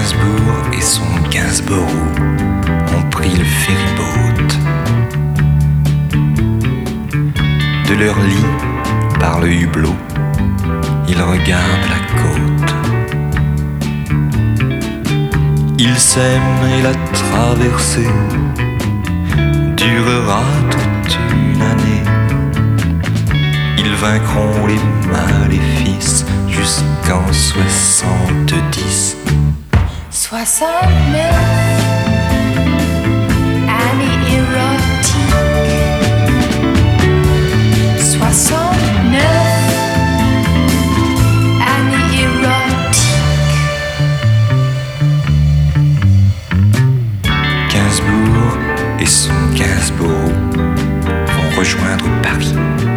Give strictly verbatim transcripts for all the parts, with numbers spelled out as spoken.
Gainsbourg et son Gainsborough ont pris le ferryboat. De leur lit, par le hublot, ils regardent la côte. Ils s'aiment et la traversée durera toute une année. Ils vaincront les maléfices jusqu'en soixante-dix. Soixante-neuf, année érotique. Soixante-neuf, année érotique. Gainsbourg et son Gainsborough vont rejoindre Paris.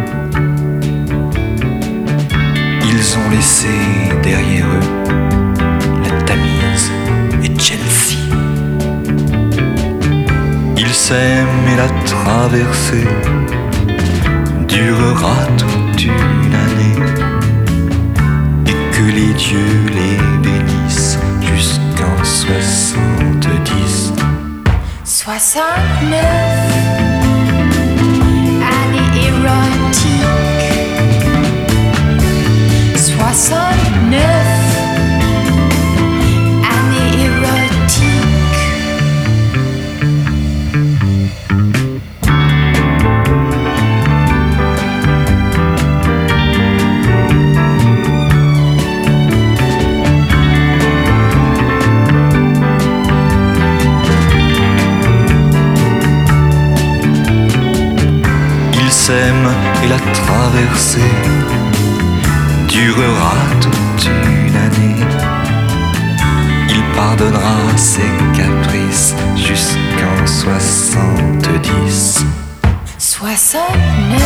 Ils ont laissé derrière eux la Tamise et Chelsea. Ils s'aiment et la traversée durera toute une année, et que les dieux les bénissent jusqu'en soixante-dix. Soixante-neuf, année érotique. Soixante-neuf, année érotique. Ils s'aiment et la traversée durera toute une année. Il pardonnera ses caprices jusqu'en soixante-dix. Soixante-neuf.